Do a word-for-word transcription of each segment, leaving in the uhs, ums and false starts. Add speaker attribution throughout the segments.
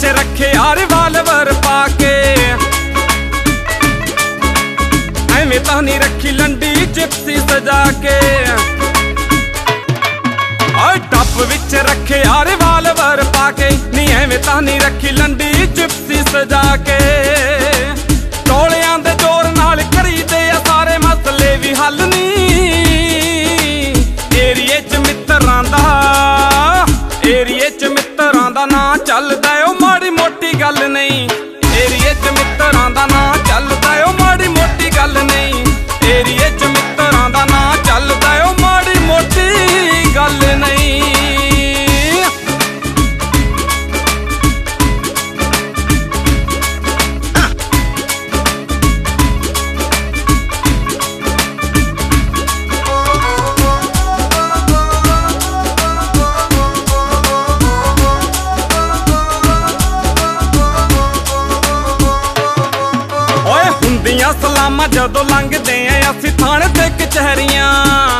Speaker 1: रखे यार रिवाल्वर पाके, एवें तां नहीं रखी लंडी जिप्सी सजा के। टप विच रखे यार रिवाल्वर पाके, नी एवें तां नहीं रखी लंडी जिप्सी सजा के। टोलियां दे जोर नाल करी दे आ सारे मसले भी हल नी, एरिए च मित्तरां दा एरिए च मित्तरां दा नां चलदा ओ माड़ी मोटी गल नहीं। एरिए च मित्तरां दा नां चलदा ओ माड़ी मोटी गल नहीं। एरिए च मित्तरां दा नां चलदा ओ माड़ी मोटी गल नहीं। सलामा जदों लंघदे आ असीं थाणे ते कचहरियां,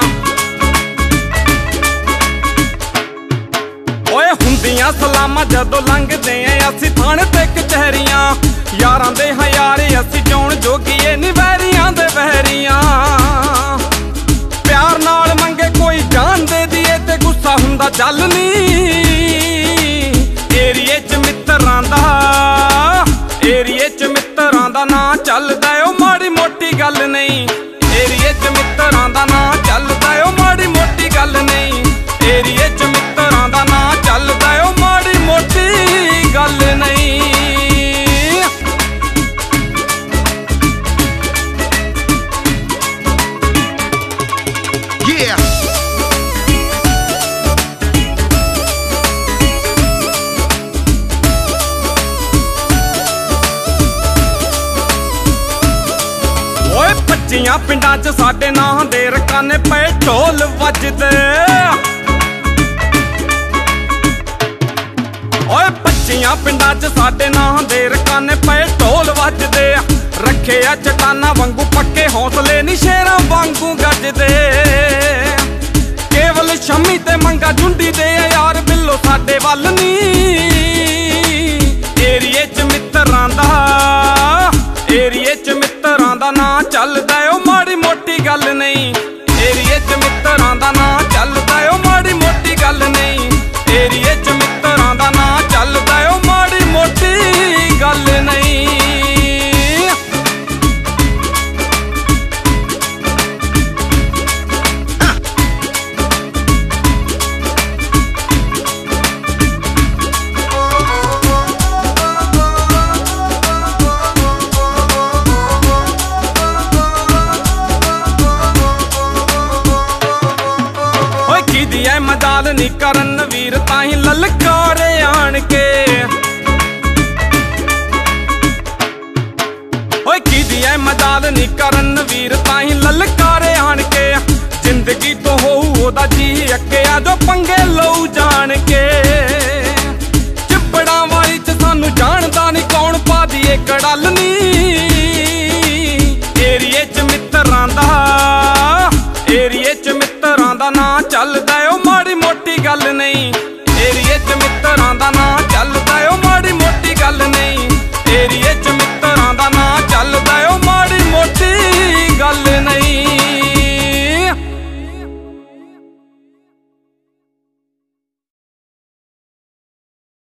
Speaker 1: ओए हुंदियां सलामा जदों लंघदे आ असीं थाणे ते कचहरियां। यारां दे हां यार असीं चौण जोगीए नी वैरियां दे वैरियां। प्यार नाल मंगे कोई जान दे दिए ते गुस्सा हुंदा चल नी। एरिए च मित्तरां दा एरिए च मित्तरां दा नां चलदा ओ माड़ी मोटी गल नहीं। एरिए च मित्तरां दा नां चलदा ओ माड़ी मोटी गल नहीं। एरिए च मित्तरां दा नां चलदा ओ माड़ी मोटी गल नहीं।
Speaker 2: Yeah. पच्चियां पिंडां च साडे नां दे रकाने पे ढोल वजदे, ओए पच्चियां पिंडां च साडे नां दे रकाने पे ढोल वजदे। रखे आ चटाना वांगू पक्के हौसले नी शेरां वांगू गजदे। केवल शम्मी ते मंगा झुंडी दे यार बिल्लो साडे वल नी। एरिए च मित्तरां दा एरिए च मित्तरां दा नां चलदा ओ माड़ी मोटी गल नहीं। एरिए च मित्तरां दा नां चलदा ओ माड़ी मोटी गल नहीं। एरिए च मित्तरां दा नां चलदा ओ माड़ी मोटी गल नहीं। मजाल नी करन वीर ताही ललकारे आन के, ओए की दिया मजाल नी करन वीर ताही ललकारे आन के। जिंदगी तो होऊ ओदा जी अक्या जो पंगे लऊ जान के। चिपड़ा वाली च सानू जानदा नी कौन पा दिए कड़ल नी। एरिए च मित्तरां दा एरिए च मित्तरां दा नां चलदा ओ माड़ी मोटी गल नहीं। एरिए च मित्तरां दा नां चलदा ओ